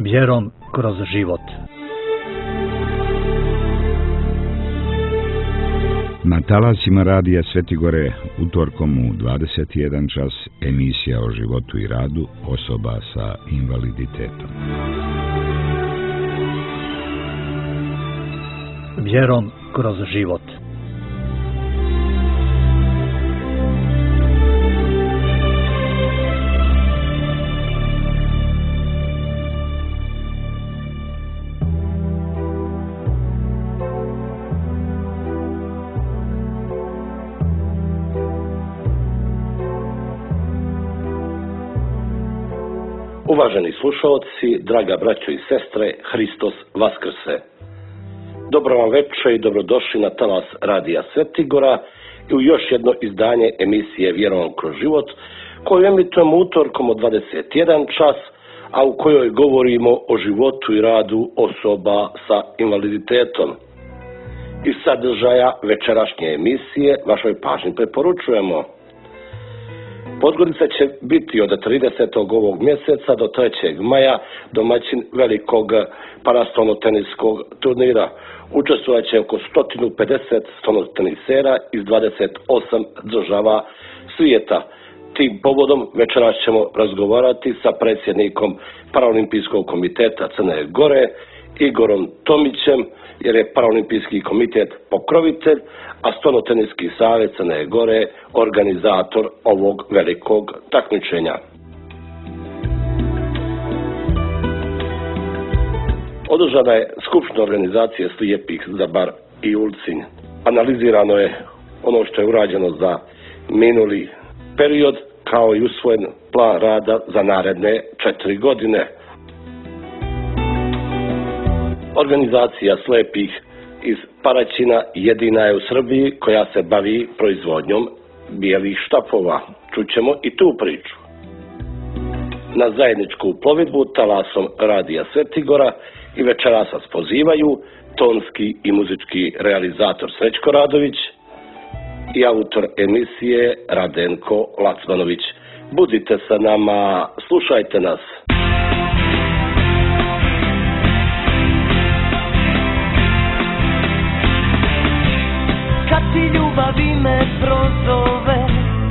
Vjerom kroz život. Na talasima radija Svetigore utorkom u 21 čas emisija o životu i radu osoba sa invaliditetom. Vjerom kroz život. Uvaženi slušalci, draga braćo i sestre, Hristos vaskrse. Dobro vam večer i dobrodošli na talas radija Svetigora i u još jedno izdanje emisije Vjerom kroz život, koju emitujemo utorkom od 21 čas, a u kojoj govorimo o životu i radu osoba sa invaliditetom. Iz sadržaja večerašnje emisije vašoj pažnji preporučujemo: Podgorica će biti od 30. ovog mjeseca do 3. maja domaćin velikog parastolno-teniskog turnira. Učestvovat će oko 150 stolnotenisera iz 28 država svijeta. Tim povodom večeras ćemo razgovarati sa predsjednikom Paraolimpijskog komiteta Crne Gore, Igorom Tomićem, jer je Paraolimpijski komitet pokrovitelj, a Stolnoteniski savez Crne Gore organizator ovog velikog takmičenja. Održana je skupština organizacije slijepih za Bar i Ulcinj. Analizirano je ono što je urađeno za minuli period, kao i usvojen plan rada za naredne 4 godine. Organizacija slijepih iz Paraćina jedina je u Srbiji koja se bavi proizvodnjom bijelih štapova. Čućemo i tu priču. Na zajedničku plovidbu talasom radija Svetigora i večeras vas pozivaju tonski i muzički realizator Srećko Radović i autor emisije Radenko Lacmanović. Budite sa nama, slušajte nas. Kad ti ljubavi me prozove,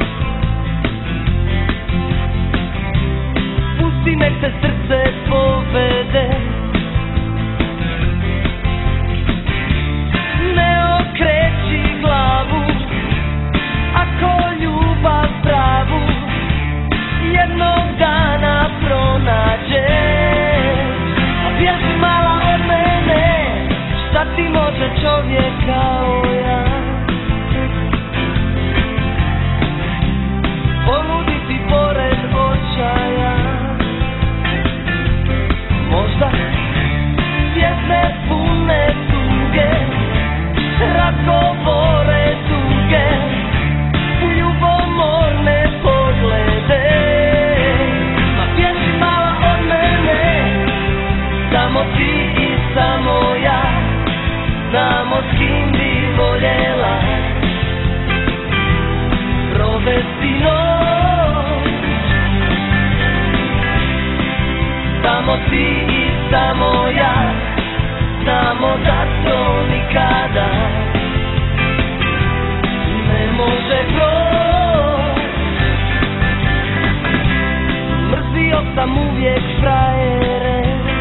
pusti nek te srce povede. Ne okreći glavu, ako ljubav pravu jednog dana pronađe. A bježi mala od mene, šta ti može čovjek kao ja ponuditi pored očaja? Možda pjesme pune tuge, razgovore tuge, ljubomorne poglede. Ma bježi mala od mene, samo ti i samo ja znamo s kim bi voljela provesti noć. Samo ti i samo ja znamo da to nikada ne može proći. Mrzio sam uvijek frajere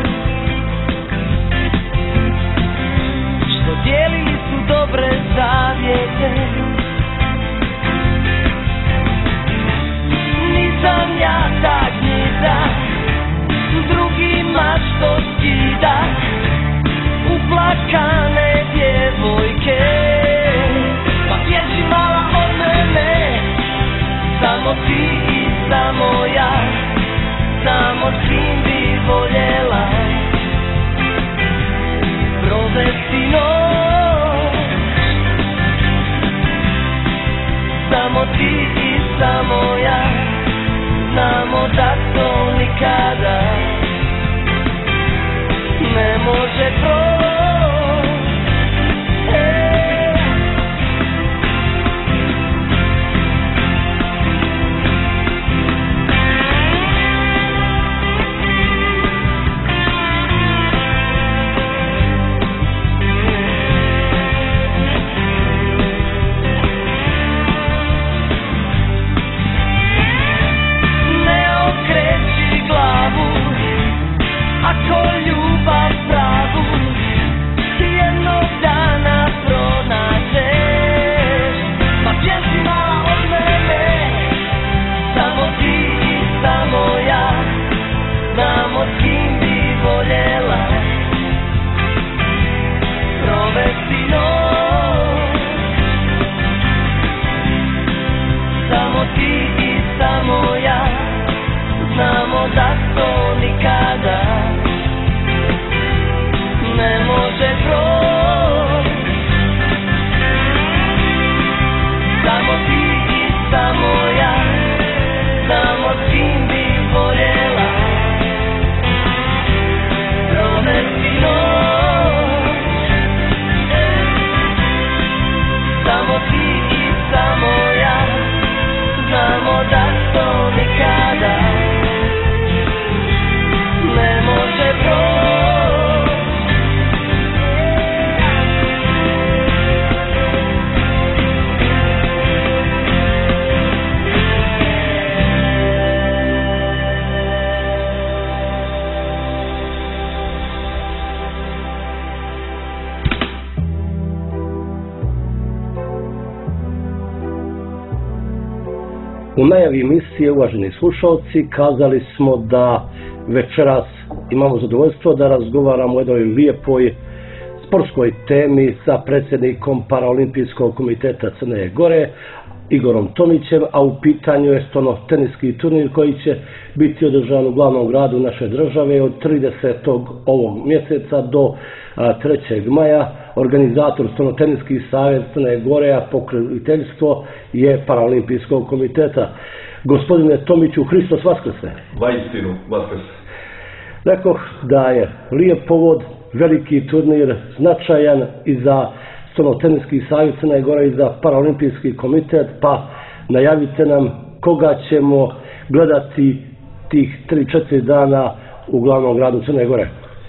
što dijelili su dobre zavjete. Nisam ja ta gnjida drugima što skida uplakane djevojke. Pa bježi mala od mene, samo ti i samo ja znamo s kim bi voljela provesti noć. Samo ti i samo ja znamo da to nikada ne može proći. s kim bi voljela provesti noć. Samo ti i samo ja znamo da to nikada ne može proći. Samo ti i samo ja znamo s kim bi voljela provesti noć. Samo ti i samo ja znamo da to nikada ne može proći. U najavi emisije, uvaženi slušalci, kazali smo da večeras imamo zadovoljstvo da razgovaramo o jednoj lijepoj sportskoj temi sa predsjednikom Paraolimpijskog komiteta Crne Gore, Igorom Tomićem, a u pitanju je teniski turnir koji će biti održan u glavnom gradu naše države od 30. ovog mjeseca do 3. maja. Organizator Teniski savez Crne Gore, a pokroviteljstvo je Paraolimpijskog komiteta. Gospodine Tomiću, Hristos Vaskrse. Vaistinu Vaskrse. Rekoh da je lijep povod, veliki turnir, značajan i za Teniski savez Crne Gore i za Paraolimpijski komitet, pa najavite nam koga ćemo gledati tih 3-4 dana u glavnom gradu Crne Gore.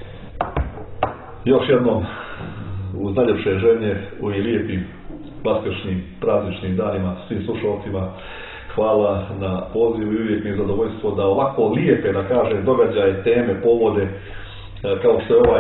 Još jednom, uz najljepše želje u i lijepim vaskršnjim prazničnim danima svim slušalcima, hvala na pozivu i uvijek mi je zadovoljstvo da ovako lijepe, da kažem, događaje, teme, povode, kao što je ovaj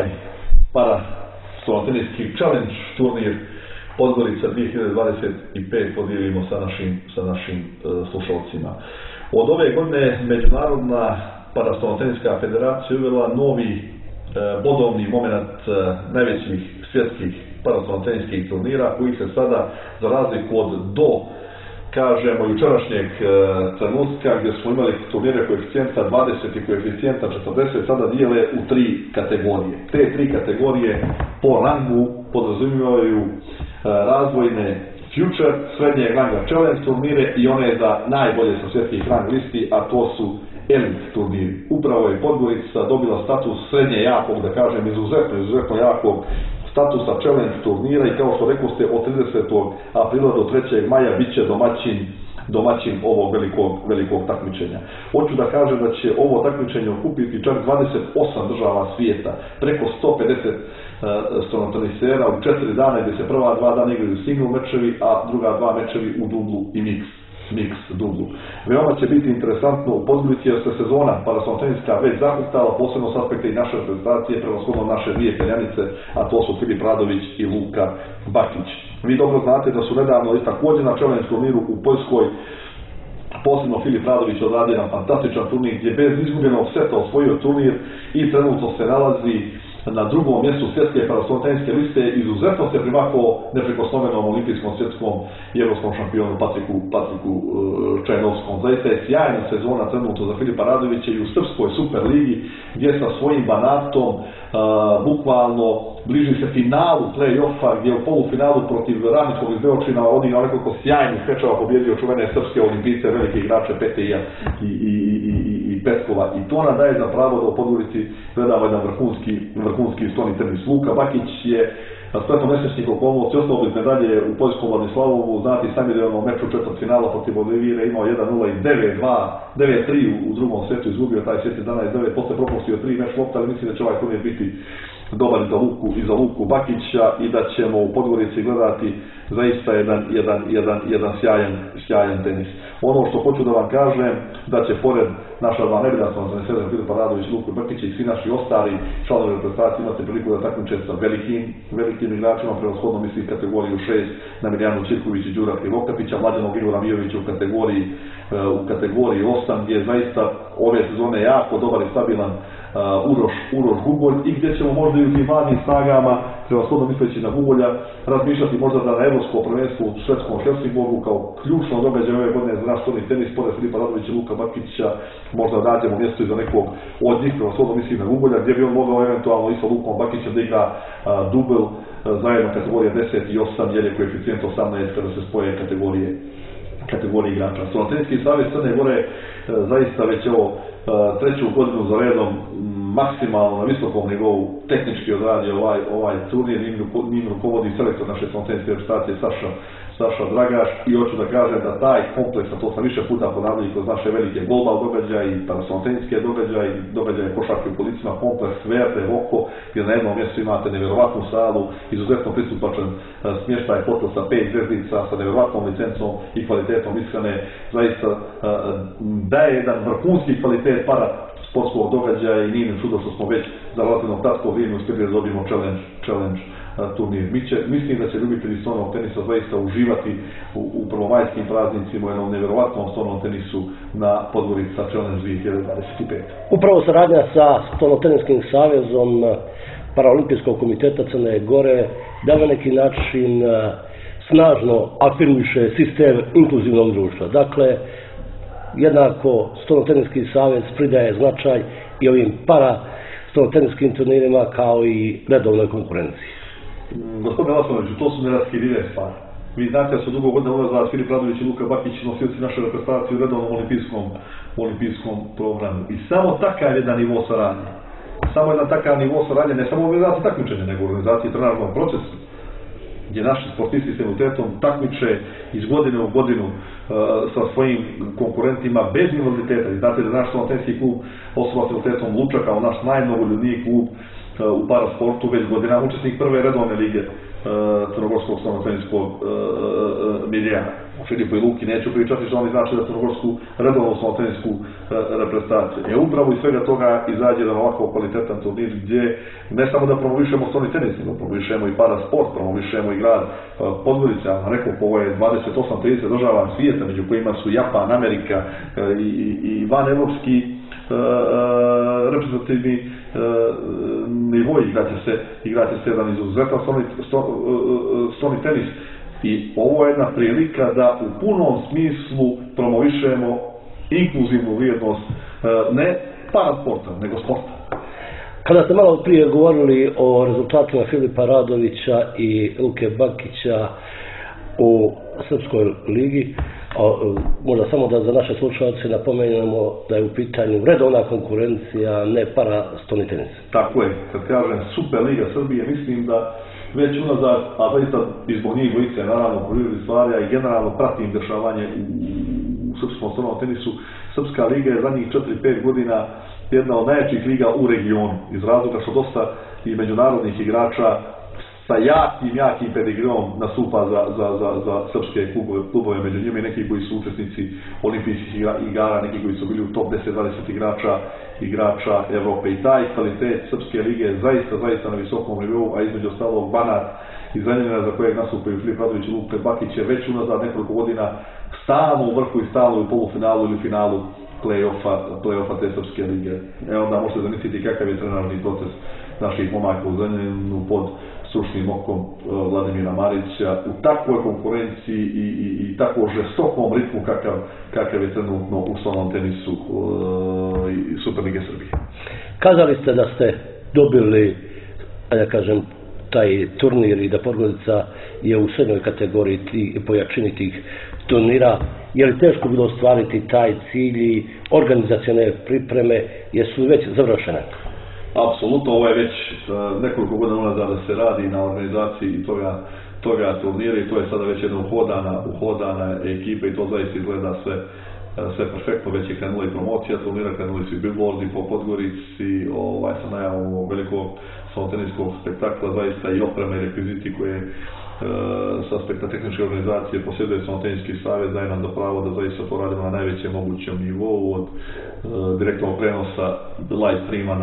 Para-teniski challenge turnir Podgorica 2025 podijelimo sa našim slušalcima. Od ove godine Međunarodna Para-teniska federacija uvela novi bodovni moment najvećih svjetskih para-teniskih turnira koji se sada, za razliku od kažemo, jučerašnjeg trenutka gdje smo imali turnire koeficijenta 20 i koeficijenta 40, sada dijele u 3 kategorije. Te 3 kategorije po rangu podrazumijevaju razvojne future, srednjeg ranga challenge turnire i one za najbolje sa svjetskih rang listi, a to su elite turniri. Upravo je Podgorica dobila status srednje jakog, da kažem, izuzetno jakog statusa challenge turnira i kao što rekao ste, od 30. aprila do 3. maja bit će domaćin ovog velikog takmičenja. Hoću da kažem da će ovo takmičenje okupiti čak 28 država svijeta, preko 150 tenisera u 4 dana, gdje se prva 2 dana igraju single mečevi, a druga 2 mečevi u dublu i mix dublu. Veoma će biti interesantno u Podgorici jer se sezona para-teniska već zahuktala, posebno s aspekta i naše reprezentacije, prevashodno naše dvije Italijanice, a to su Filip Radović i Luka Bakić. Vi dobro znate da su nedavno također na challenge turniru u Poljskoj posebno Filip Radović odradio jedan fantastičan turnir gdje bez izgubljenog seta osvojio turnir i trenutno se nalazi na drugom mjestu svjetske para-teniske liste, izuzetno se primakao neprikosnovenom olimpijskom, svjetskom i evropskom šampionu Patriku Čajnovskom. Zaista je sjajna sezona trenutno za Filipa Radovića i u Srpskoj Super ligi gdje sa svojim Banatom bukvalno bliži se finalu play-offa gdje u polufinalu protiv Radničkog iz Beočina odigrao nekoliko sjajnih mečeva, pobjedio čuvene srpske olimpijce, velike igrače Peteja i Petkova, i to nam daje za pravo da u Podgorici gledamo jedan vrhunski stoni tenis. Luka Bakić je spletom nesrećnih okolnosti ostao bez medalje u poljskom Vladislavovu. Znate sami da je ono meč u četvrtfinalu protiv Bolivire imao 1-0 i 9-3 u drugom setu, izgubio taj set 11-9, posle propustio 3 meč lopta, ali mislim da će ovaj turnir biti dobar i za Luku Bakića i da ćemo u Podgorici gledati zaista jedan sjajan tenis. Ono što hoću da vam kažem, da će pored naša dva nebilanstvena tenisera Filipa Radović, Luku Bakića i svi naši ostali članovi reprezentacije imate priliku da takmiče sa velikim igračima, prevashodno mislim kategoriju 6 na Milijanu Čirković i Đura Krivokapića, Mlađanog Igora Mijovića u kategoriji u kategoriji 8 gdje je zaista ove sezone jako dobar i stabilan Uroš Gugolj i gdje ćemo možda i u tim mladim snagama, prevashodno misleći na Gugolja, razmišljati možda da na evropsko prvenstvo u švedskom Helsingborgu kao ključno događaj ove godine za naš stolni tenis, pored Filipa Radovića i Luka Bakića, možda nađemo mjesto i za nekog od njih, prevashodno mislim na Gugolja, gdje bi on mogao eventualno i sa Lukom Bakićem da igra dubl zajedno kategorija 10 i 8, jer je koeficijent 18 kada se spoje kategorije igrača. Stolnoteninski savez Crne Gore zaista već evo treću godinu za redom maksimalno na visokom nivou tehnički odradio ovaj turnir, njim rukovodi selektor naše stolnotenske reprezentacije Saša Dragaš i hoću da kažem da taj kompleks, a to sam više puta ponavljao kroz naše velike golbal događaje i parastolnotenske događaje košarke u kolicima, kompleks Verde, Voko, gdje na jednom mjestu imate nevjerovatnu salu, izuzetno pristupačan smještaj, hotel sa 5 zvezdica, sa nevjerovatnom licencom i kvalitetom ishrane, zaista daje jedan vrhunski kvalitet para sportskog događaja i nije mi čudo što smo već za relativno kratko vrijeme uspjeli da dobijemo challenge turnir. Mislim da će ljubitelji stolnog tenisa zaista uživati u prvomajskim praznicima, u jednom nevjerovatnom stolnom tenisu na Podgorica Challenge 2025. Upravo saradnja sa Stolnoteninskim savezom Paraolimpijskog komiteta Crne Gore da na neki način snažno afirmiše sistem inkluzivnog društva. Dakle, jednako Stolnoteninski savez pridaje značaj i ovim stolnotenskim turnirima kao i redovnoj konkurenciji. Gospodine Lasmanoviću, to su neraskidive stvari. Vi znate da su dugo godina unazad Filip Radović i Luka Bakić nosioci naše reprezentacije u redovnom olimpijskom programu. I samo takav jedan nivo saradnje, ne samo u organizaciji takmičenja, nego u organizaciji trenažnog procesa, gdje naši sportisti s invaliditetom takmiče iz godine u godinu sa svojim konkurentima bez invaliditeta. I znate da naš stolnotenski klub osoba s invaliditetom Luča kao naš najmnogoljudniji klub u parasportu već godina učesnik prve redovne lige crnogorskog stolnotenskog milija. O Filipu i Luki neću pričati što oni znači da crnogorsku redovnu stolnotensku reprezentaciju. Upravo iz svega toga izađe jedan ovako kvalitetan turnir gdje ne samo da promovišemo stolni tenis, nego promovišemo i parasport, promovišemo i grad Podgorica. Rekao, ovo je 28-30 država svijeta, među kojima su Japan, Amerika i vanevropski reprezentativni nivoj. Igrate se jedan izuzetan stolni tenis i ovo je jedna prilika da u punom smislu promovišemo inkluzivnu vrijednost ne parasporta, nego sporta. Kada ste malo prije govorili o rezultatima Filipa Radovića i Luke Bakića u Srpskoj ligi, možda samo da za naše slušalce napomenemo da je u pitanju redovna konkurencija, ne parastolni tenis. Tako je, kad kažem Super Liga Srbije, mislim da već unazad, a zaista i zbog njih dvojice, naravno po prirodi stvari, a i generalno pratim dešavanje u srpskom stolnom tenisu. Srpska liga je zadnjih 4-5 godina jedna od najjačih liga u regionu, iz razloga što dosta i međunarodnih igrača sa jakim pedigreom nastupa za srpske klubove, među njima i neki koji su učesnici olimpijskih igara, neki koji su bili u top 10-20 igrača Evrope. I taj kvalitet srpske lige je zaista na visokom nivou, a između ostalog Banat iz Zrenjanina, za kojeg nastupaju Filip Radović i Luka Bakić, je već unazad nekoliko godina stalno u vrhu i stalno u polufinalu ili finalu play-offa te srpske lige. Onda možete zamisliti kakav je trenažni proces naših momaka u Zrenjaninu pod stručnim okom Vladimira Marića u takvoj konkurenciji i tako žestokom ritmu kakav je trenutno u stolnom tenisu Superlige Srbije. Kazali ste da ste dobili, da kažem, taj turnir i da Podgorica je u srednjoj kategoriji po jačini tih turnira. Je li teško bilo ostvariti taj cilj i organizacione pripreme, jesu li već završene? Apsolutno, ovo je već nekoliko godina unazad da se radi na organizaciji toga turnira i to je sada već jedna uhodana ekipa i to zaista izgleda sve perfektno. Već je krenula i promocija turnira, krenuli su i billboardi po Podgorici sa najavom velikog stolnoteniskog spektakla, zaista i opreme i rekviziti koje s aspekta tehničke organizacije posjeduje Stolnotenski savez, daje nam do pravo da zaista to radimo na najvećem mogućem nivou, od direktnog prenosa live streama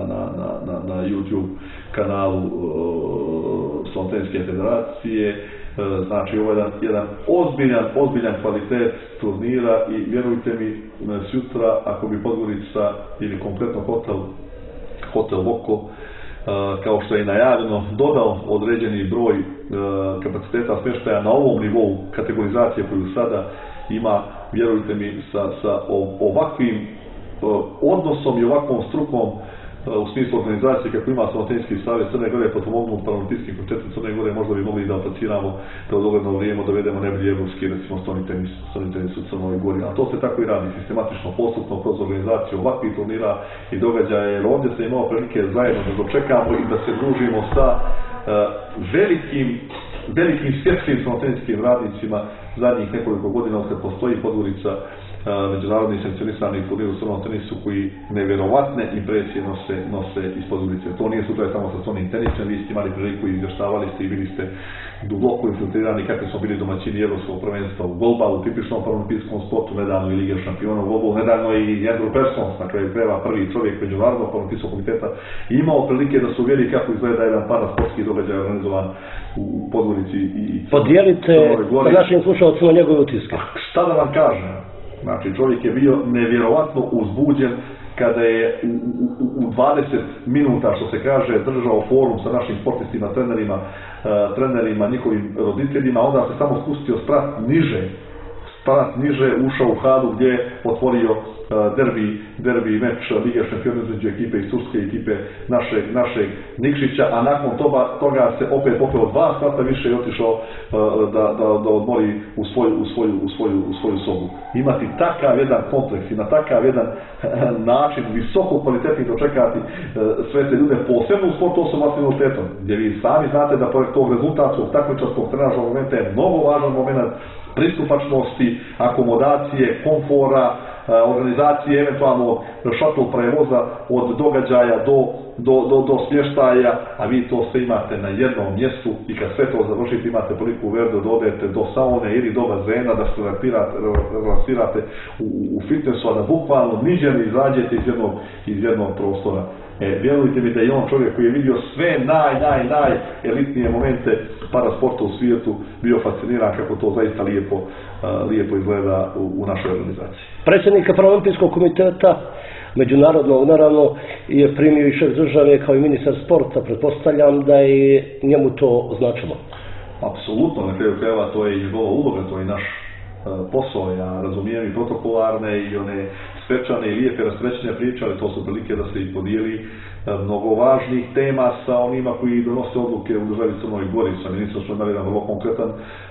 na YouTube kanalu Stolnotenske federacije, Znači ovo je jedan ozbiljan kvalitet turnira i vjerujte mi, sutra ako bi Podgorica ili konkretno hotel Voko, kao što je najavljeno, dodao određeni broj kapaciteta smještaja na ovom nivou kategorizacije koju sada ima, vjerujte mi, sa ovakvim odnosom i ovakvom strukom u smislu organizacije kako ima Tenisski savez Crne Gore potpomognut Paraolimpijskim komitetom Crne Gore, možda bi mogli da apliciramo da u dogledno vrijeme dovedemo najbolji evropski, recimo stoni tenis u Crnoj Gori, a to se tako i radi sistematično, postupno kroz organizaciju ovakvih turnira i događaja, jer ovdje se imamo prilike zajedno da dočekamo i da se družimo sa velikim svjetskim tenisskim radnicima zadnjih nekoliko godina od kad postoji Podgorica, međunarodni sankcionisani turnir u crnom tenisu koji nevjerovatne impresije nose iz Podgorice. To nije slučaj samo sa crnim tenisom, vi ste imali priliku i izvještavali ste i bili ste duboko infiltrirani kakvi smo bili domaćini evropskog prvenstva u golbalu, tipičnom paraolimpijskom sportu, nedavno i Lige šampiona u golbalu, nedavno i Andrew Persons, na kraju krajeva prvi čovjek međunarodnog paraolimpijskog komiteta, imao prilike da se uvjeri kako izgleda jedan parasportski događaj organizovan u Podgorici i Podijelite sa našim slušalcima njegove utiske. Šta da vam kažem? Znači, čovjek je bio nevjerovatno uzbuđen kada je u 20 minuta, što se kaže, držao forum sa našim sportistima, trenerima, njihovim roditeljima, onda se samo spustio sprat niže, ušao u hadu gdje je otvorio derbi meč Lige šampiona između ekipe iz Turske i ekipe našeg Nikšića, a nakon toga se opet popeo 2 sata više i otišao da odmori u svoju sobu. Imati takav jedan kompleks i na takav jedan način visoko kvalitetni dočekati sve te ljude, posebno u sportu osoba s invaliditetom, gdje vi sami znate da pored tog rezultatskog takmičarskog trenažnog momenta je mnogo važan moment pristupačnosti, akomodacije, komfora, organizacije, eventualno šatl prevoza od događaja do smještaja, a vi to sve imate na jednom mjestu i kad sve to završite imate priliku da odete do saune ili do bazena, da se relaksirate u fitnessu, a da bukvalno niđe ne izađete iz jednog prostora. Vjerujte mi da je on čovjek koji je vidio sve naj elitnije momente parasporta u svijetu bio fasciniran kako to zaista lijepo izgleda u našoj organizaciji. Predsjednika Paraolimpijskog komiteta međunarodnog, naravno, je primio i šef države kao i ministar sporta. Pretpostavljam da je njemu to značilo. Apsolutno, na kraju krajeva to je njegova uloga, to je naš posao. Ja razumijem i protokolarne i one svečane i lijepe rasterećenja priče, ali to su prilike da se i podijeli mnogo važnih tema sa onima koji donose odluke u državi Crnoj Gori. Sa ministrom smo imali jedan vrlo konkretan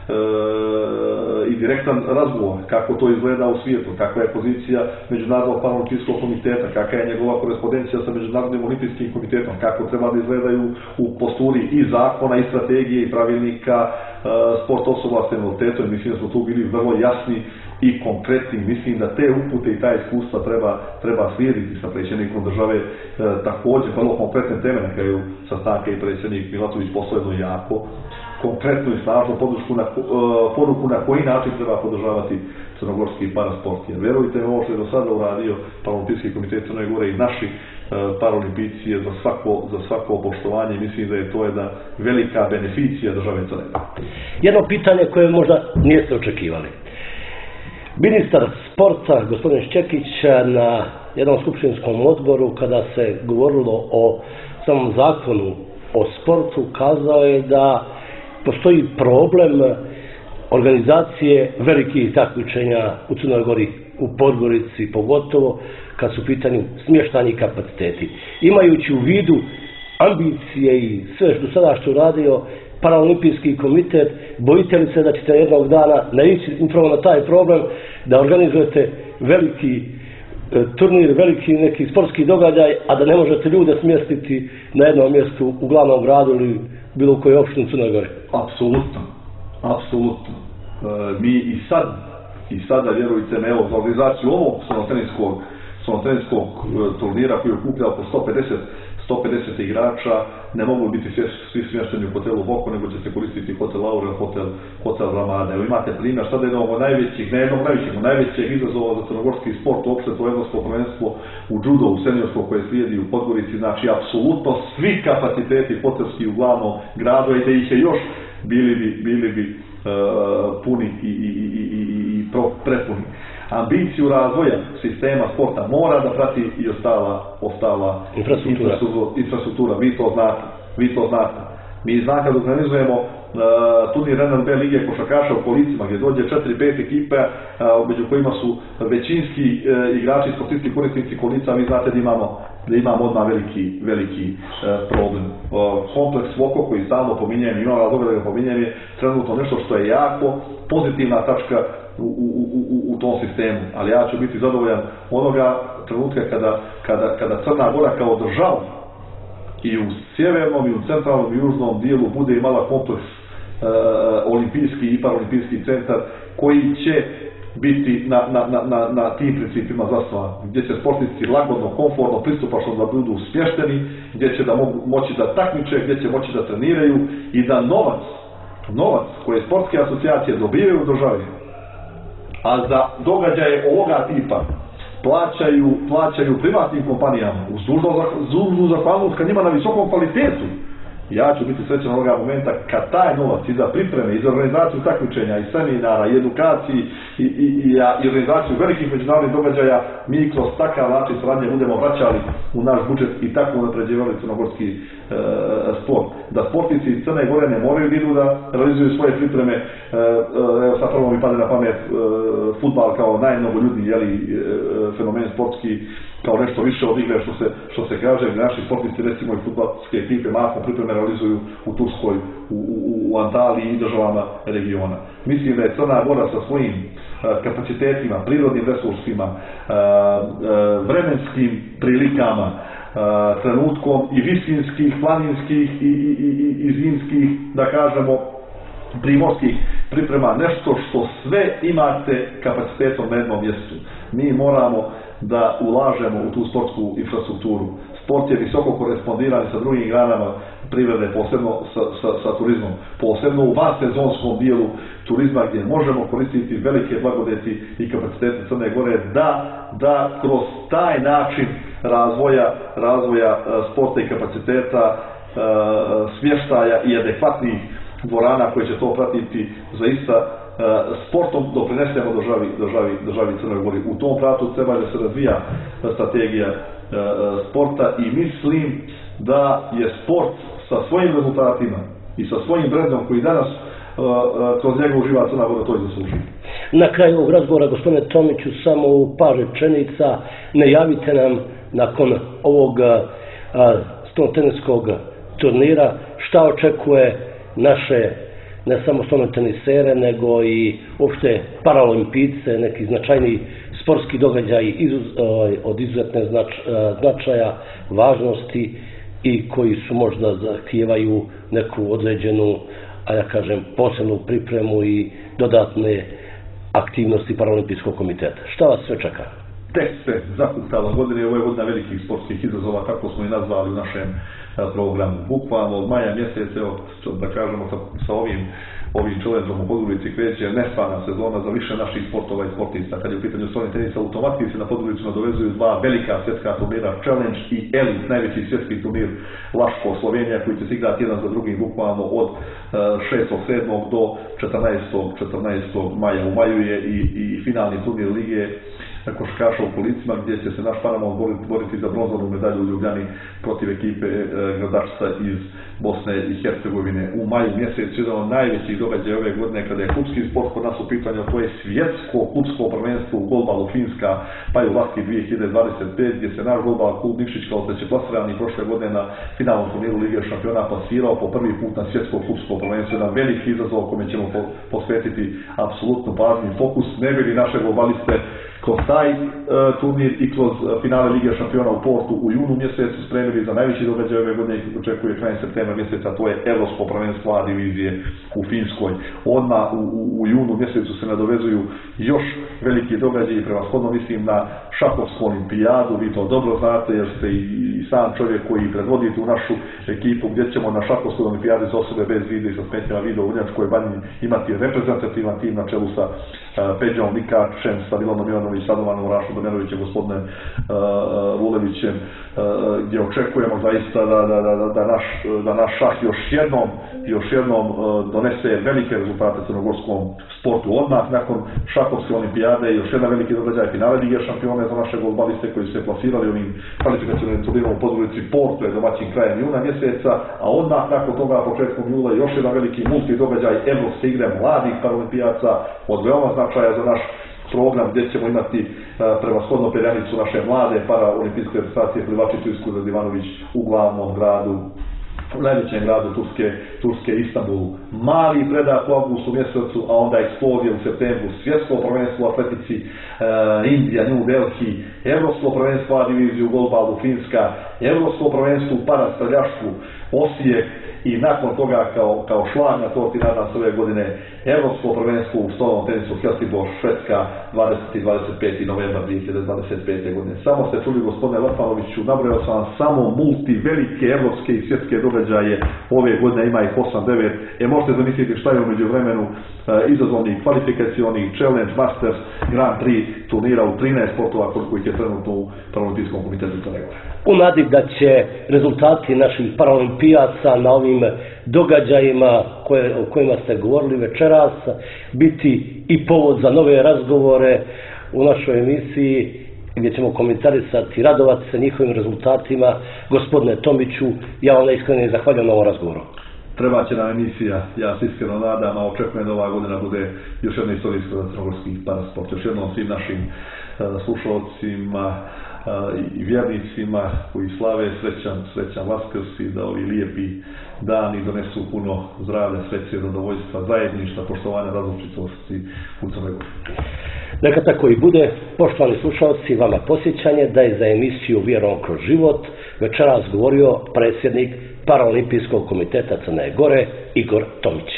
i direktan razgovor kako to izgleda u svijetu, kakva je pozicija Međunarodnog paraolimpijskog komiteta, kakva je njegova korespondencija sa Međunarodnim olimpijskim komitetom, kako treba da izgledaju u posturi i zakona i strategije i pravilnika sport osoba s invaliditetom. Mislim da smo tu bili vrlo jasni i konkretni. Mislim da te upute i ta iskustva treba slijediti sa predsjednikom države. Također vrlo konkretne teme, na kraju sastanka i predsjednik Milatović posledno jako konkretnu i snažnu poruku na koji način treba podržavati crnogorski parasport. Jer vjerujte mi, ovo što je do sada uradio Paraolimpijski komitet Crne Gore i naši paraolimpijci je za svako poštovanje. Mislim da je to jedna velika beneficija države Crne Gore. Jedno pitanje koje možda niste očekivali. Ministar sporta, gospodin Šćekić, na jednom skupštinskom odboru, kada se govorilo o samom zakonu o sportu, kazao je da postoji problem organizacije velikih takmičenja u Crnoj Gori, u Podgorici pogotovo, kad su u pitanju smještajni kapaciteti. Imajući u vidu ambicije i sve do sada što radio Paraolimpijski komitet, bojite li se da ćete jednog dana naići upravo na taj problem da organizujete veliki turnir, veliki neki sportski događaj, a da ne možete ljude smjestiti na jednom mjestu u glavnom gradu ili bilo kojoj opštini Crne Gore? Apsolutno. Mi i sada, vjerujte me, evo, za organizaciju ovog stolnoteninskog turnira koji okuplja oko 150 igrača, ne mogu biti svi smješteni u hotelu Voko, nego će se koristiti hotel Aurel, hotel Ramada. Evo imate primjer, sada jednog najvećeg izazova za crnogorski sport, uopšte to evropsko prvenstvo u judo, u seniorsko koje slijedi u Podgorici. Znači, apsolutno svi kapaciteti hotelski u glavnom gradu, i da ih je još bili bi puni i prepuni. Ambiciju razvoja sistema sporta mora da prati i ostala infrastruktura. Vi to znate. Mi znam kad organizujemo turnir NLB lige košarkaša u kolicima gdje dođe 4-5 ekipe među kojima su većinski igrači, sportski korisnici kolica, vi znate da imamo odmah veliki problem. Kompleks Voko koji stalno pominjem, imam razloga da ga pominjem, je trenutno nešto što je jako pozitivna tačka u tom sistemu, ali ja ću biti zadovoljan onoga trenutka kada Crna Gora kao država i u sjevernom i u centralnom i južnom dijelu bude imala kompleks olimpijski i paraolimpijski centar koji će biti na tim principima zasnovan, gdje će sportisti lagodno, komfortno, pristupačno da budu smješteni, gdje će da moći da takmiče, gdje će moći da treniraju i da novac koje sportske asocijacije dobivaju u državi, a za događaje ovoga tipa plaćaju privatnim kompanijama uz dužnu zahvalnost ka njima na visokom kvalitetu. Ja ću biti srećan onoga momenta kad taj novac i za pripreme, i za organizaciju takmičenja, i seminara, i edukaciji, i organizaciju velikih međunarodnih događaja, mi kroz takav način saradnje budemo vraćali u naš budžet i tako unapređivali crnogorski sport. Da sportici iz Crne Gore ne moraju idu da realizuju svoje pripreme. Evo sad prvo mi pade na pamet fudbal kao najmnogoljudniji fenomen sportski, kao nešto više od igre što se kaže, naši sportisti recimo i fudbalske ekipe mahom pripreme realizuju u Turskoj, u Antaliji i državama regiona. Mislim da je Crna Gora sa svojim kapacitetima, prirodnim resursima, vremenskim prilikama, trenutkom i visinskih, planinskih i zimskih, da kažemo, primorskih priprema, nešto što sve imate kapacitetom na jednom mjestu. Mi moramo da ulažemo u tu sportsku infrastrukturu. Sport je visoko korespondiran sa drugim granama privrede, posebno sa turizmom, posebno u vansezonskom dijelu turizma gdje možemo koristiti velike blagodeti i kapacitete Crne Gore da kroz taj način razvoja sporta i kapaciteta, smještaja i adekvatnih dvorana koje će to pratiti zaista sportom doprinesemo državi Crnoj Gori. U tom pravcu treba da se razvija strategija sporta i mislim da je sport sa svojim rezultatima i sa svojim brendom koji danas kroz njega uživa Crna Gora, to je zaslužio. Na kraju ovog razgovora, gospodine Tomiću, samo u par rečenica, najavite nam nakon ovog stolnoteniskog turnira šta očekuje naše ne samo stolnotenisere, nego i uopšte paraolimpijce, neki značajni sportski događaji od izuzetne značaja, važnosti i koji su možda zahtijevaju neku određenu, a ja kažem, posebnu pripremu i dodatne aktivnosti Paraolimpijskog komiteta. Šta vas sve čeka? Tek se zakucala godine, ovo je godina velikih sportskih izazova, kako smo i nazvali u našem programu. Bukvalno od maja mjeseca, da kažemo sa ovim challenge-om u Podgorici kreće nespana sezona za više naših sportova i sportista. Kad je u pitanju stolni tenis, automatski se na Podgoricu nadovezuju dva velika svjetska turnira, Challenge i Elite, najveći svjetski turnir Laško, Slovenija, koji će se igrati jedan za drugim bukvalno od 6.7. do 14. maja. U maju je i finalni turnir lige košarkaša u kolicima, gdje će se naš Paramount boriti za bronzanu medalju u Ljubljani protiv ekipe Gradačca iz Bosne i Hercegovine. U maju mjesecu jedan od najvećih događaja ove godine kada je klubski sport kod nas u pitanju, to je svjetsko klubsko prvenstvo u golbalu Finska Pajulaski 2025, gdje se naš golbal klub Nikšić kao trećeplasirani prošle godine na finalnom turniru Lige šampiona plasirao po prvi put na svjetsko klubsko prvenstvo. Jedan veliki izazov kome ćemo posvetiti apsolutno pažnju i fokus, ne bi li naše globaliste kroz taj turnir i kroz finale Lige šampiona u Portu u junu mjesecu spremili za najveći događaj ove godine i očekuje krajem septembra mjeseca, to je Evropsko prvenstvo A divizije u Finskoj. Odmah u junu mjesecu se nadovezuju još veliki događaji, prevashodno mislim na šahovsku olimpijadu, vi to dobro znate jer ste i sam čovjek koji predvodi tu našu ekipu, gdje ćemo na šahovskoj olimpijadi za osobe bez vida i sa smetnjama vida u Vrnjačkoj banji imati reprezentativan tim na čelu sa Peđom Nikačem, sa Milanom Ivanović, Sadovanom Rašom Damjanovićem, gospodinem Vulevićem, gdje očekujemo zaista da naš šah još jednom donese velike rezultate crnogorskom sportu. Odmah nakon šahovske olimpijade još jedan veliki događaj, finale Lige šampiona za naše golbaliste koji su se plasirali ovim kvalifikacionim turnirom u Podgorici. Porto je domaćin krajem juna mjeseca, a odmah nakon toga početkom jula još jedan veliki multi događaj, Evropske igre mladih paraolimpijaca, od veoma značaja za naš program, gdje ćemo imati prevashodno perjanicu naše mlade paraolimpijske reprezentacije plivačicu Iskuza Ivanović u glavnom gradu, u najvećem gradu Turske Istanbulu. Mali predah u avgustu mjesecu, a onda eksplozija u septembru, svjetsko prvenstvo u atletici Indija, New Delhi, evropsko prvenstvo A diviziju u golbalu Finska, evropsko prvenstvo u parastreljaštvu Osijek i nakon toga kao šlag na torti, nadam se ove godine, evropsko prvenstvo u stolnom tenisu Helsingborg, Švedska, 20. i 25. novembar 2025. godine. Samo ste čuli, gospodine Lepanoviću, nabrojao sam vam samo multi velike evropske i svjetske događaje. Ove godine ima ih 8-9. Možete zamisliti šta je u međuvremenu izazovnih, kvalifikacionih, Challenge, Masters, Grand Prix turnira u 13 sportova koliko ih je trenutno u Paraolimpijskom komitetu Crne Gore. U nadi da će rezultati naših paraolimpijaca na ovim događajima o kojima ste govorili večeras biti i povod za nove razgovore u našoj emisiji gdje ćemo komentarisati i radovati se njihovim rezultatima. Gospodine Tomiću, ja vam iskreno zahvaljujem na ovom razgovoru. Treba će nam emisija, ja se iskreno nadam, a očekujem da ova godina bude još jedna istorijska za crnogorski parasport. Još jednom svim našim slušalcima i vjernicima koji slave srećan Vaskrs i da ovi lijepi dani donesu puno zdravlja, sreće, zadovoljstva, zajedništva, poštovanja različitosti u Crnoj Gori. Neka tako i bude. Poštovani slušalci, vama posjećanje da je za emisiju Vjerom kroz život večeras govorio predsjednik Paraolimpijskog komiteta Crne Gore Igor Tomić.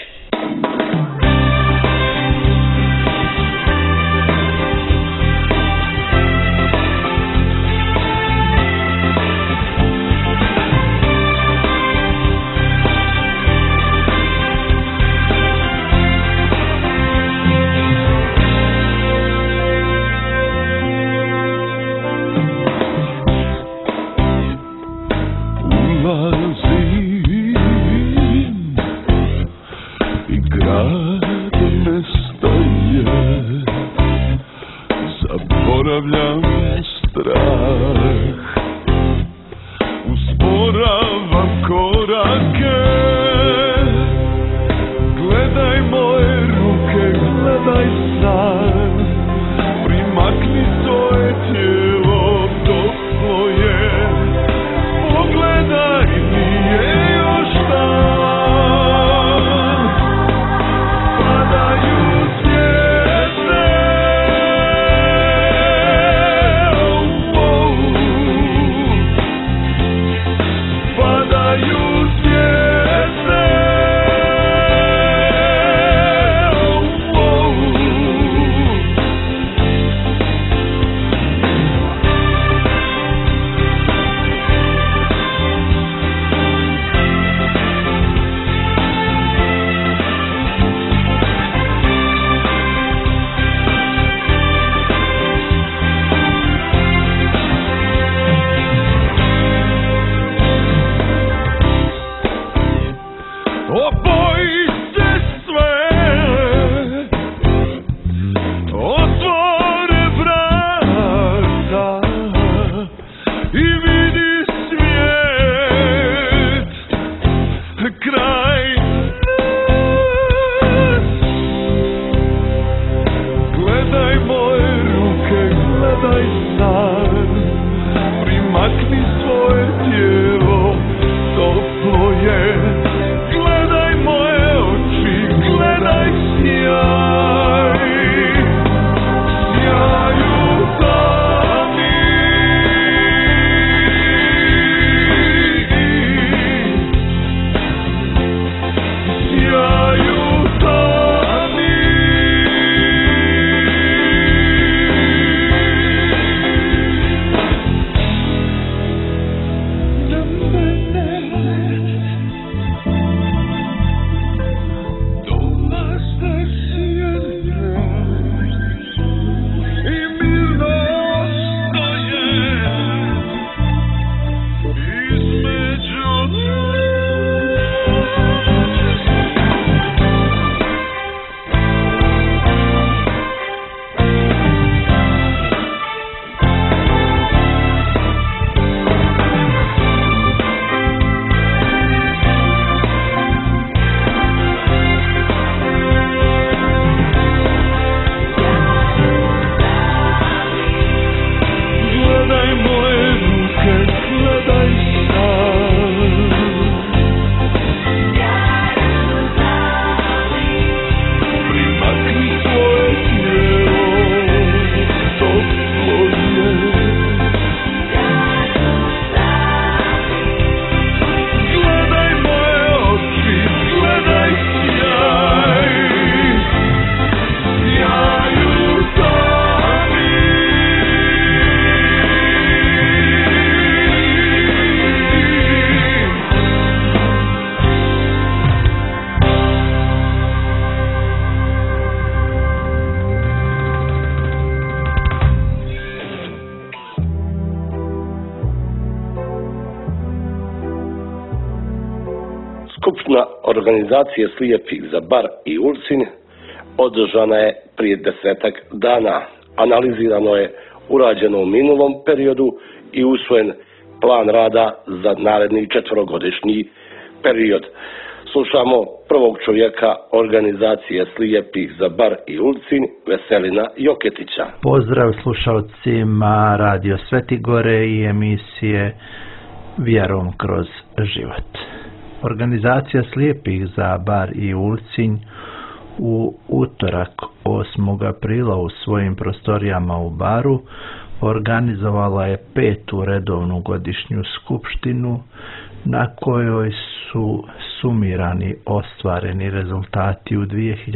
Skupština organizacije slijepih za Bar i Ulcinj održana je prije 10-ak dana. Analizirano je urađeno u minulom periodu i usvojen plan rada za naredni 4-godišnji period. Slušamo prvog čovjeka organizacije slijepih za Bar i Ulcinj, Veselina Joketića. Pozdrav slušalcima Radio Svetigore i emisije Vjerom kroz život. Organizacija slijepih za Bar i Ulcinj u utorak 8. aprila u svojim prostorijama u Baru organizovala je 5. redovnu godišnju skupštinu na kojoj su sumirani ostvareni rezultati u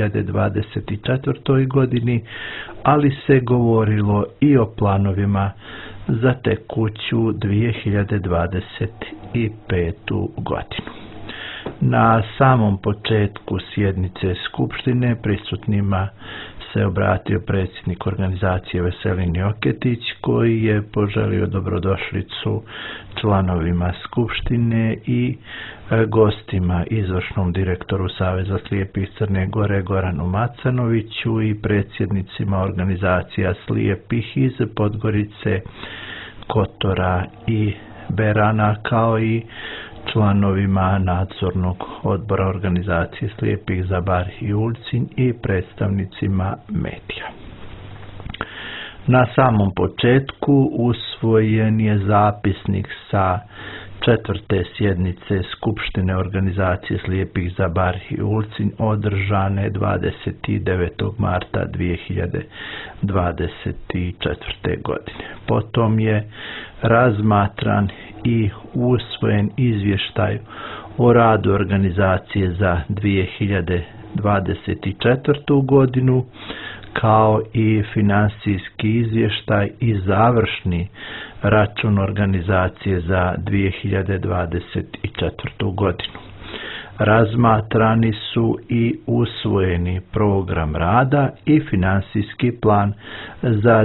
2024. godini, ali se govorilo i o planovima za tekuću 2025. godinu. Na samom početku sjednice skupštine prisutnima se obratio predsjednik organizacije Veselin Joketić, koji je poželio dobrodošlicu članovima skupštine i gostima, izvršnom direktoru Saveza slijepih Crne Gore Goranu Macanoviću i predsjednicima organizacija slijepih iz Podgorice, Kotora i Berana, kao i članovima nadzornog odbora organizacije slijepih za Bar i Ulcinj i predstavnicima medija. Na samom početku usvojen je zapisnik sa 4. sjednice Skupštine organizacije slijepih za Bar i Ulcinj održane 29. marta 2024. godine. Potom je razmatran i usvojen izvještaj o radu organizacije za 2024. godinu, kao i financijski izvještaj i završni račun organizacije za 2024. godinu. Razmatrani su i usvojeni program rada i financijski plan za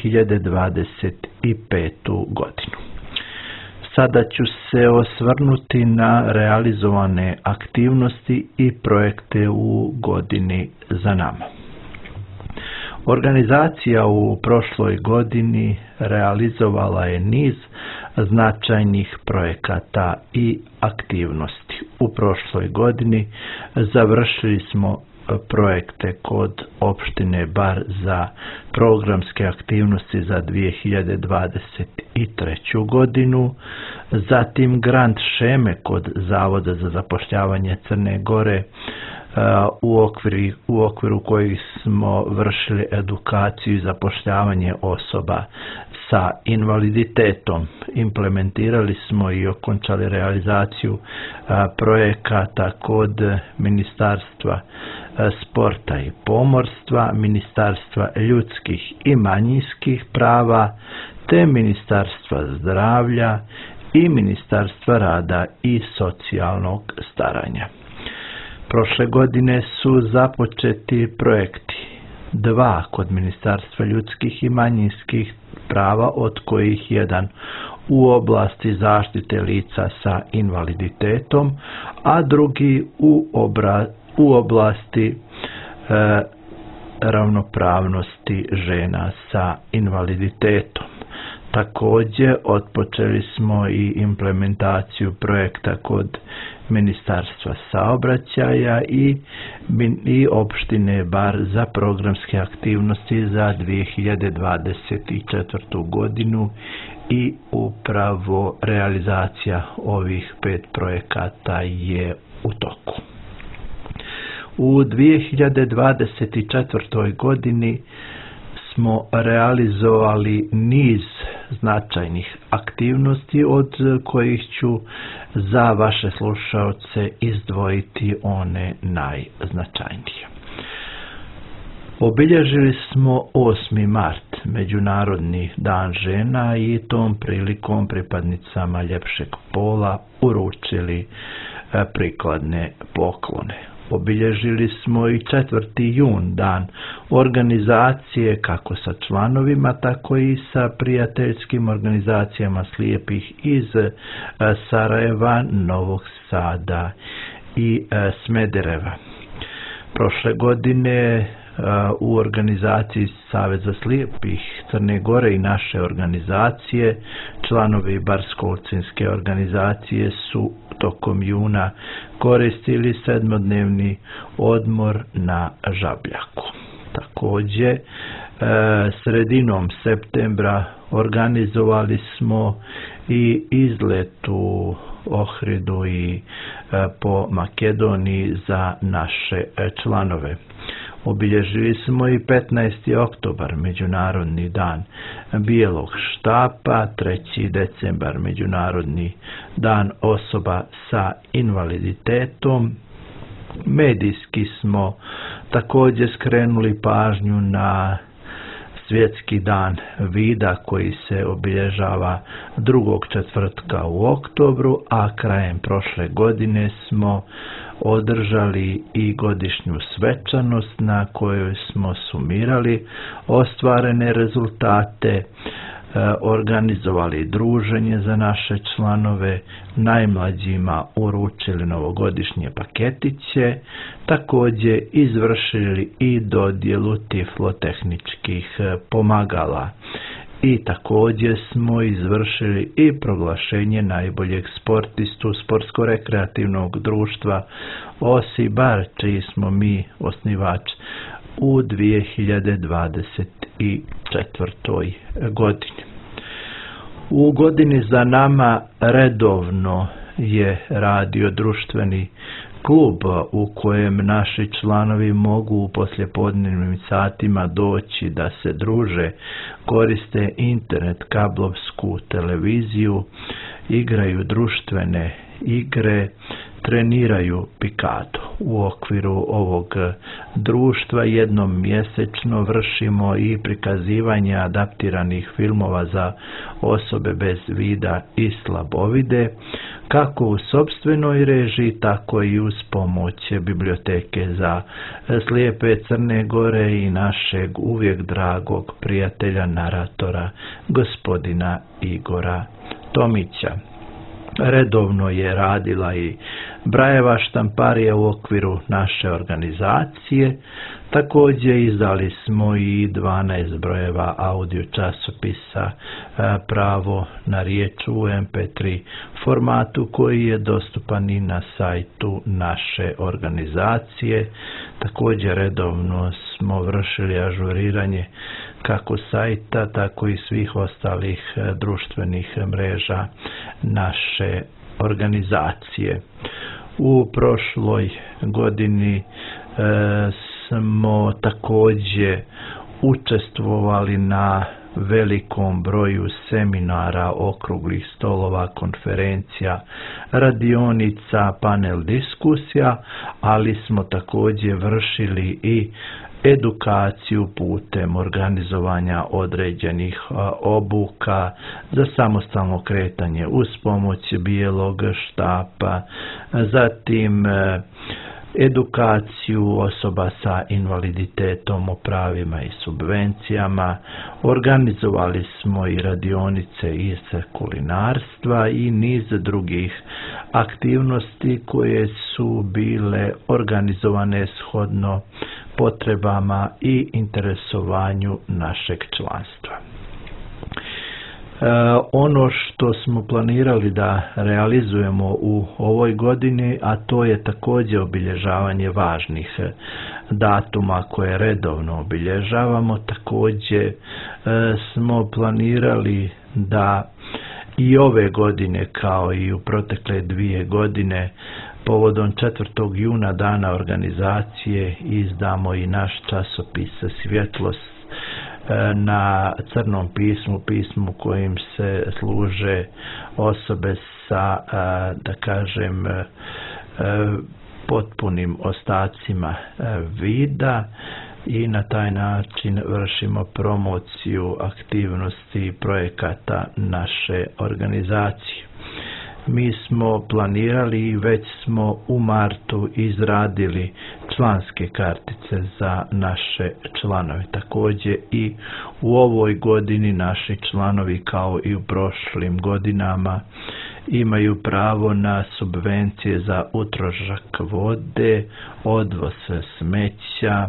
2025. godinu. Sada ću se osvrnuti na realizovane aktivnosti i projekte u godini za nama. Organizacija u prošloj godini realizovala je niz značajnih projekata i aktivnosti. U prošloj godini završili smo projekte kod opštine Bar za programske aktivnosti za 2023. godinu, zatim grant šeme kod Zavoda za zapošljavanje Crne Gore u okviru kojih smo vršili edukaciju i zapošljavanje osoba sa invaliditetom. Implementirali smo i okončali realizaciju projekata kod Ministarstva sporta i pomorstva, Ministarstva ljudskih i manjinskih prava, te Ministarstva zdravlja i Ministarstva rada i socijalnog staranja. Prošle godine su započeti projekti, 2 kod Ministarstva ljudskih i manjinskih prava, od kojih jedan u oblasti zaštite lica sa invaliditetom, a drugi u oblasti ravnopravnosti žena sa invaliditetom. Također otpočeli smo i implementaciju projekta kod Ministarstva saobraćaja i opštine Bar za programske aktivnosti za 2024. godinu i upravo realizacija ovih 5 projekata je u toku. U 2024. godini smo realizovali niz značajnih aktivnosti, od kojih ću za vaše slušaoce izdvojiti one najznačajnije. Obilježili smo 8. mart, Međunarodni dan žena, i tom prilikom pripadnicama ljepšeg pola uručili prikladne poklone. Obilježili smo i 4. jun, dan organizacije, kako sa članovima, tako i sa prijateljskim organizacijama slijepih iz Sarajeva, Novog Sada i Smedereva. Prošle godine u organizaciji Saveza slijepih Crne Gore i naše organizacije, članovi Barsko-Ulcinske organizacije su tokom juna koristili 7-dnevni odmor na Žabljaku. Također, sredinom septembra organizovali smo i izlet u Ohridu i po Makedoniji za naše članove. Obilježili smo i 15. oktobar, Međunarodni dan bijelog štapa, 3. decembar, Međunarodni dan osoba sa invaliditetom. Medijski smo također skrenuli pažnju na Svjetski dan vida koji se obilježava 2. četvrtka u oktobru, a krajem prošle godine smo održali i godišnju svečanost na kojoj smo sumirali ostvarene rezultate, organizovali druženje za naše članove, najmlađima uručili novogodišnje paketiće, također izvršili i dodjelu tiflotehničkih pomagala. I također smo izvršili i proglašenje najboljeg sportistu Sportsko-rekreativnog društva Osibar, čiji smo mi osnivač u 2024. godini. U godini za nama redovno je radio društveni klub u kojem naši članovi mogu u poslijepodnevnim satima doći da se druže, koriste internet, kablovsku televiziju, igraju društvene igre, treniraju pikado. U okviru ovog društva jednom mjesečno vršimo i prikazivanje adaptiranih filmova za osobe bez vida i slabovide, kako u sopstvenoj režiji, tako i uz pomoć biblioteke za slijepe Crne Gore i našeg uvijek dragog prijatelja naratora, gospodina Igora Tomića. Redovno je radila i Brajeva štamparija u okviru naše organizacije. Također izdali smo i 12 brojeva audio časopisa Pravo na riječ u MP3 formatu koji je dostupan i na sajtu naše organizacije. Također redovno smo vršili ažuriranje kako sajta, tako i svih ostalih društvenih mreža naše organizacije. U prošloj godini smo također učestvovali na velikom broju seminara, okruglih stolova, konferencija, radionica, panel diskusija, ali smo također vršili i edukaciju putem organizovanja određenih obuka za samostalno kretanje uz pomoć bijelog štapa, zatim edukaciju osoba sa invaliditetom o pravima i subvencijama. Organizovali smo i radionice iz kulinarstva i niz drugih aktivnosti koje su bile organizovane shodno potrebama i interesovanju našeg članstva. Ono što smo planirali da realizujemo u ovoj godini, a to je također obilježavanje važnih datuma koje redovno obilježavamo, također smo planirali da i ove godine kao i u protekle 2 godine povodom 4. juna dana organizacije izdamo i naš časopis Svjetlost na crnom pismu, pismu kojim se služe osobe sa, da kažem, potpunim ostacima vida i na taj način vršimo promociju aktivnosti i projekata naše organizacije. Mi smo planirali i već smo u martu izradili članske kartice za naše članove. Također i u ovoj godini naši članovi kao i u prošlim godinama imaju pravo na subvencije za utrošak vode, odvoz smeća,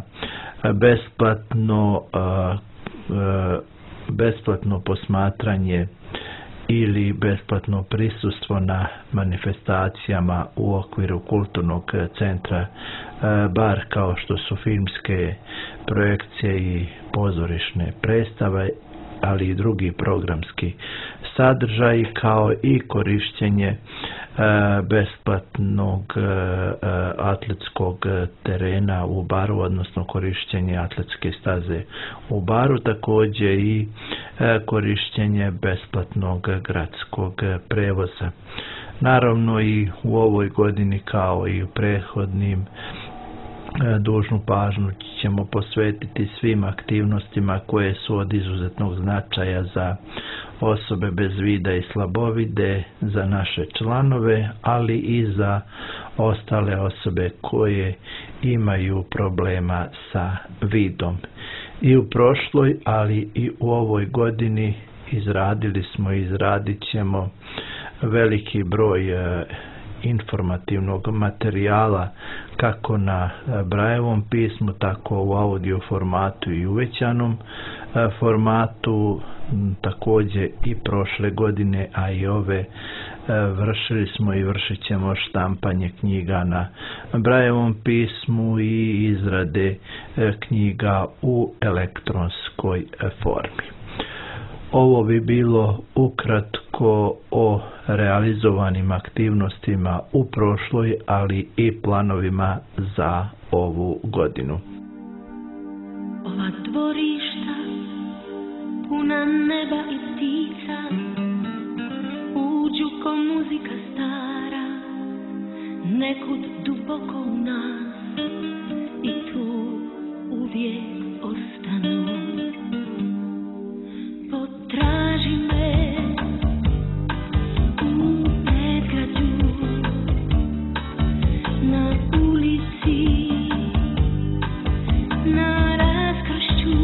besplatno posmatranje ili besplatno prisustvo na manifestacijama u okviru kulturnog centra Bar, kao što su filmske projekcije i pozorišne predstave, ali i drugi programski sadržaji, kao i korištenje besplatnog atletskog terena u Baru, odnosno korištenje atletske staze u Baru, također i korištenje besplatnog gradskog prevoza. Naravno i u ovoj godini kao i u prethodnim dužnu pažnju ćemo posvetiti svim aktivnostima koje su od izuzetnog značaja za osobe bez vida i slabovide, za naše članove, ali i za ostale osobe koje imaju problema sa vidom. I u prošloj, ali i u ovoj godini izradili smo i izradit ćemo veliki broj informativnog materijala kako na Brailleovom pismu, tako u audio formatu i uvećanom formatu. Također i prošle godine, a i ove, vršili smo i vršit ćemo štampanje knjiga na Brailleovom pismu i izrade knjiga u elektronskoj formi. Ovo bi bilo ukratko o realizovanim aktivnostima u prošloj, ali i planovima za ovu godinu. Ova dvorišta puna neba i ptica uđu ko muzika stara nekud duboko u nas i tu uvijek ostanu. Potraži me u predgrađu, na ulici, na raskršću,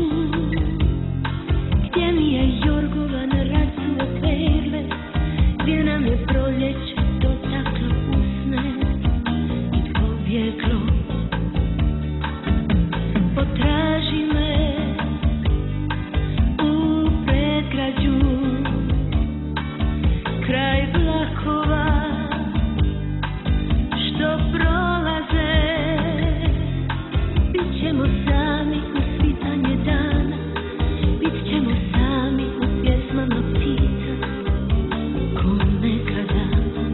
gdje mi je jorgovan razsuo perle, gdje nam je proljeće dotaklo usne i pobjeglo. Potraži me kraj vlakova što prolaze, bit ćemo sami u svitanje dana, bit ćemo sami u pjesmama ptica ko nekada.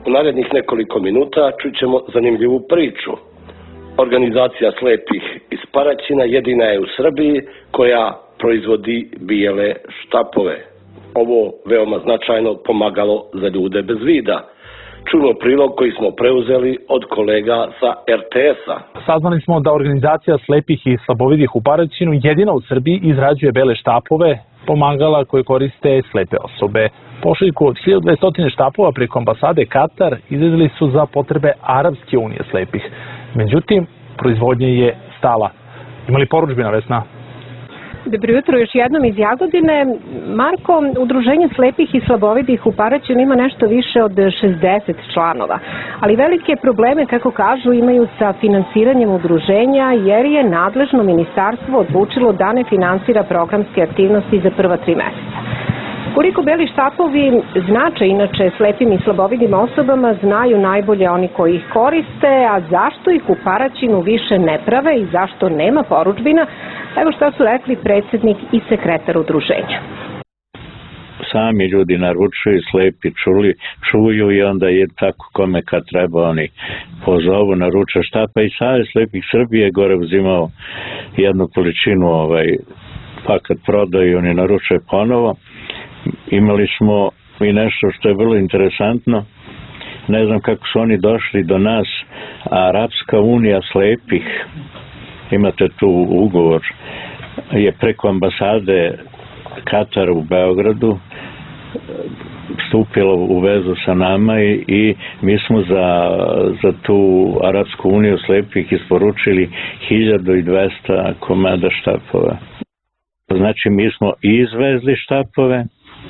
U narednih nekoliko minuta čućemo zanimljivu priču. Organizacija slepih iz Paraćina jedina je u Srbiji koja proizvodi bijele štapove. Ovo veoma značajno pomagalo za ljude bez vida. Čujemo prilog koji smo preuzeli od kolega sa RTS-a. Saznali smo da organizacija slepih i slabovidih u Paraćinu jedina u Srbiji izrađuje bele štapove, pomagala koje koriste slepe osobe. Pošiljku od 1200 štapova preko ambasade Katar izvezli su za potrebe Arapske unije slepih. Međutim, proizvodnja je stala. Ima li porudžbina, Vesna? Dobro jutro još jednom iz Jagodine. Marko, Udruženje slepih i slabovidih u Paraćinu ima nešto više od 60 članova, ali velike probleme, kako kažu, imaju sa finansiranjem udruženja jer je nadležno ministarstvo odlučilo da ne finansira programske aktivnosti za prva 3 meseca. Koliko beli štapovi znače inače slepim i slabovidim osobama znaju najbolje oni koji ih koriste, a zašto ih u Paraćinu više ne prave i zašto nema porudžbina, evo šta su rekli predsjednik i sekretar udruženja. Sami ljudi naručuju, slepi čuju i onda je tako kome kad treba oni pozovu, naruče štapa i Savez slepih Srbije gore uzimao jednu količinu pa kad prodaju oni naruče ponovo. Imali smo i nešto što je vrlo interesantno, ne znam kako su oni došli do nas, Arapska unija slepih, imate tu ugovor, je preko ambasade Katara u Beogradu stupila u vezu sa nama i mi smo za tu Arapsku uniju slepih isporučili 1200 komada štapova. Znači mi smo izvezli štapove,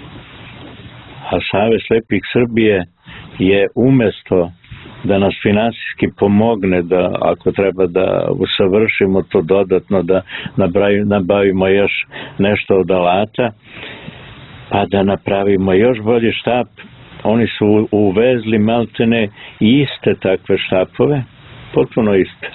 a Savez slepih Srbije je umesto da nas finansijski pomogne da ako treba da usavršimo to dodatno, da nabavimo još nešto od alata, pa da napravimo još bolji štap, oni su uvezli maltene iste takve štapove, potpuno iste,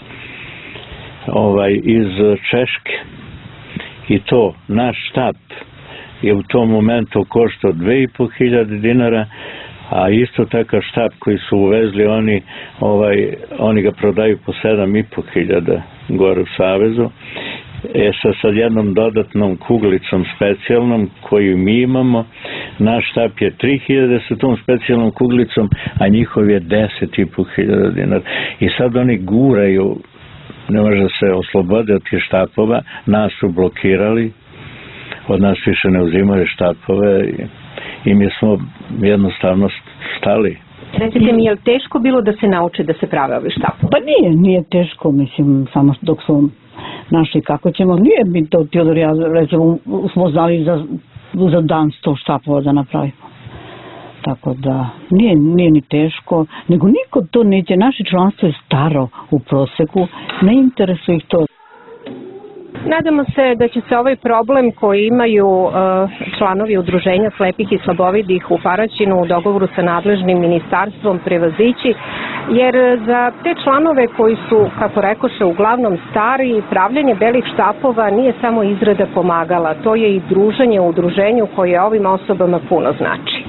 iz Češke. I to, naš štap je u tom momentu koštao 2500 dinara, a isto takav štap koji su uvezli oni ga prodaju po 7500 gore u Savezu. Sa jednom dodatnom kuglicom specijalnom koju mi imamo, naš štap je 3000 sa tom specijalnom kuglicom, a njihov je 10.500 dinara. I sad oni guraju, ne može se oslobode od tih štapova, nas su blokirali, od nas više ne uzimaju štapove i mi smo jednostavno stali. Recite mi, je li teško bilo da se nauče da se prave ove štapove? Pa nije teško, mislim, samo dok smo našli kako ćemo. Nije mi to, Teodor, ja recimo smo znali za dan 100 štapova da napravimo. Tako da nije ni teško, nego niko to neće. Naše članstvo je staro u proseku, ne interesuje ih to. Nadamo se da će se ovaj problem koji imaju članovi udruženja slepih i slabovidih u Paraćinu u dogovoru sa nadležnim ministarstvom prevazići, jer za te članove koji su, kako rekoše, uglavnom stari, pravljenje belih štapova nije samo izrada pomagala, to je i druženje u udruženju koje ovim osobama puno znači.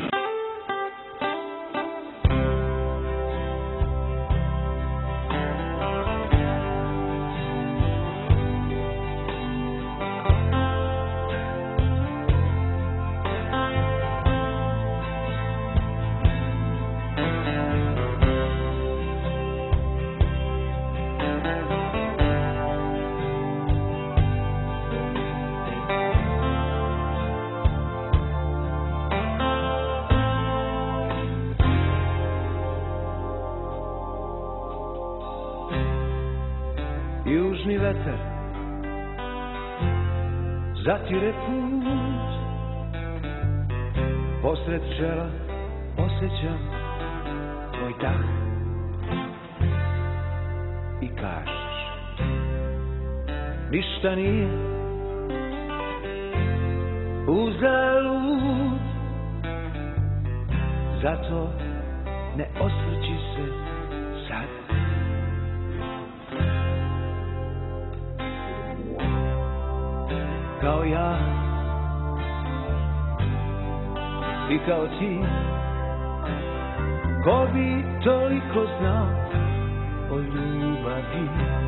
Južni vetar zatire put, posred čela osjećam tvoj dah i kažeš ništa nije uzalud, zato ne osvrći se sad. Kao ja i kao ti ko bi toliko znao o ljubavi.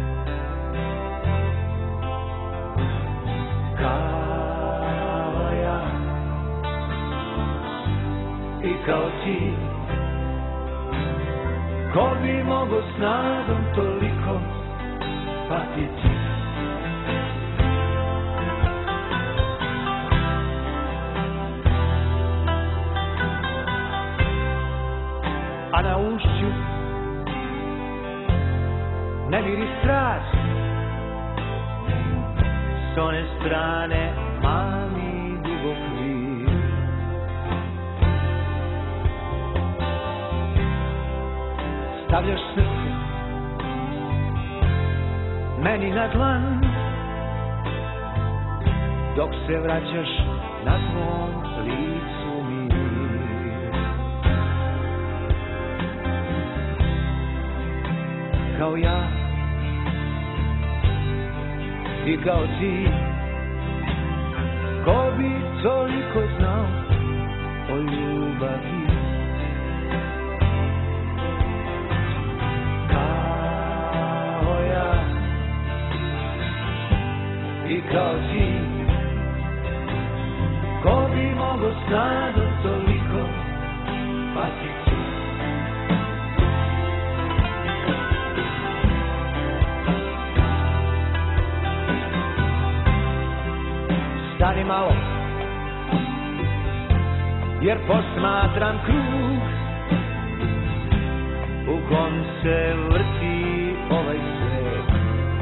Kao ja i kao ti, ko bi mogo snagom toliko patiti. A na ušću ne miri strast, s one strane mami dubok mir. Stavljaš srce meni na dlan, dok se vraćaš na svom licu mir. Kao ja i kao ti, ko bi toliko znao o ljubavi. Kao ja i kao ti, ko bi mogo snagom toliko patiti. Stani malo, jer posmatram krug u kom se vrti ovaj svet.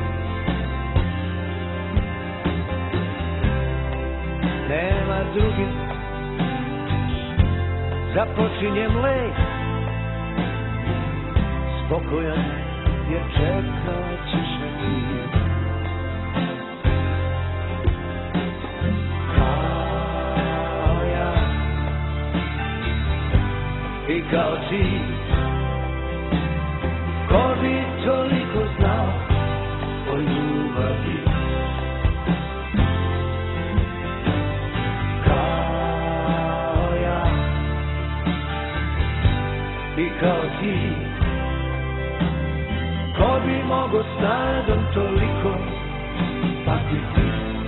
Nema druge, započinjem let, spokojan jer čekat ćeš me ti. I kao ti, ko bi toliko znao o ljubavi. Kao ja i kao ti, ko bi mogo snagom toliko patiti.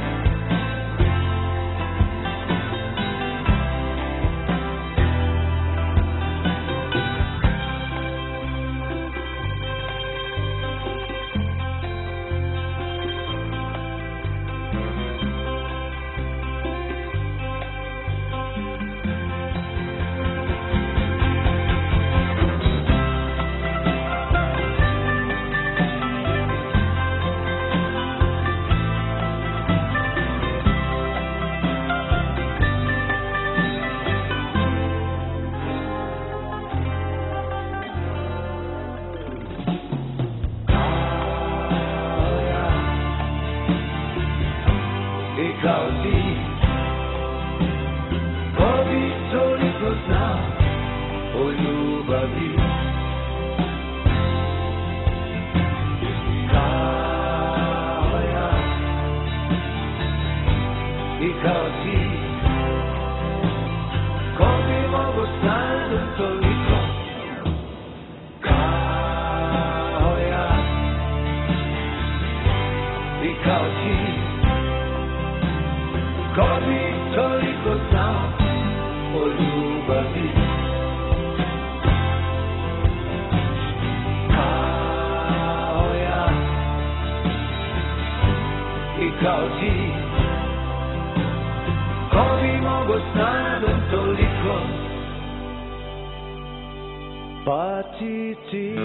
Kao ti, ko bi toliko znao o ljubavi. Kao ja i kao ti, ko bi mogo snagom toliko. Kao ja i kao ti, ko bi toliko znao o ljubavi. Kao ja i kao ti, ko bi mogo snagom toliko patiti.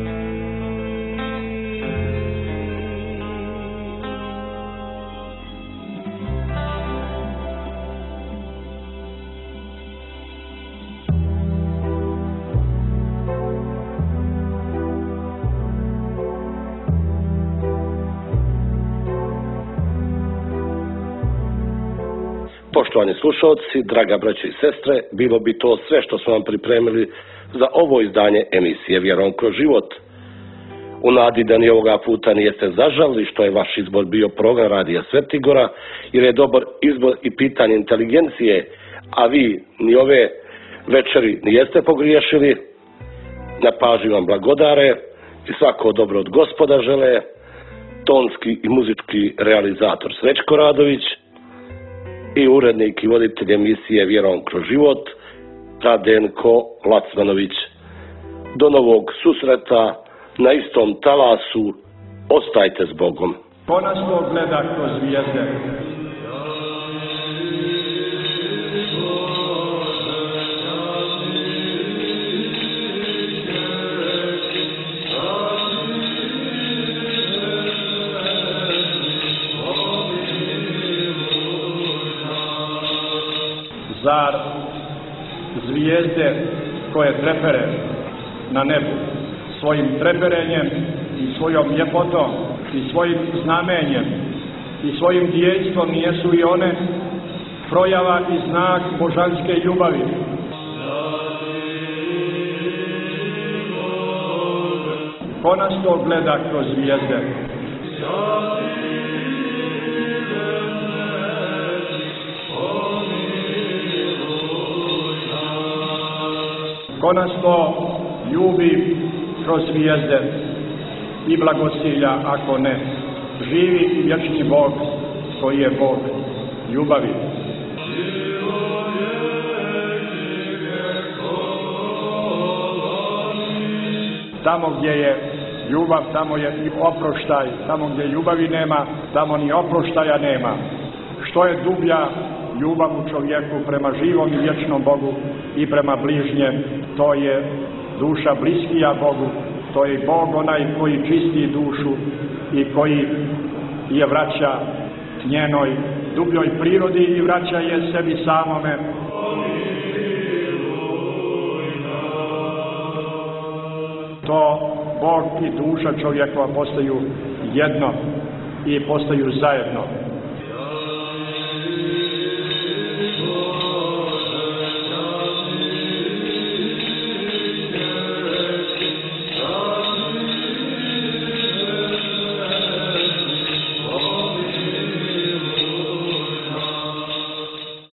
Poštovani slušalci, draga braće i sestre, bilo bi to sve što smo vam pripremili za ovo izdanje emisije Vjerom kroz život. U nadi da ni ovoga puta nijeste zažalili što je vaš izbor bio program Radija Svetigora, jer je dobar izbor i pitanje inteligencije, a vi ni ove večeri nijeste pogriješili, Na pažnji vam blagodare i svako dobro od Gospoda žele tonski i muzički realizator Srećko Radović i urednik i voditelj emisije Vjerom kroz život Radenko Lacmanović. Do novog susreta na istom talasu. Ostajte s Bogom. Ko nas to gleda kroz zvijezde? Zar zvijezde koje trepere na nebu svojim treperenjem i svojom ljepotom i svojim znamenjem i svojim djejstvom nijesu i one projava i znak božanske ljubavi? Ko nas to gleda kroz zvijezde? Ko nas to ljubi kroz zvijezde i blagosilja, ako ne, živi i vječni Bog koji je Bog ljubavi. Tamo gdje je ljubav, tamo je i oproštaj. Tamo gdje ljubavi nema, tamo ni oproštaja nema. Što je dublja ljubav u čovjeku prema živom i vječnom Bogu i prema bližnjem, to je duša bliskija Bogu, to je Bog onaj koji čisti dušu i koji je vraća njenoj dubljoj prirodi i vraća je sebi samome. To Bog i duša čovjekova postaju jedno i postaju zajedno.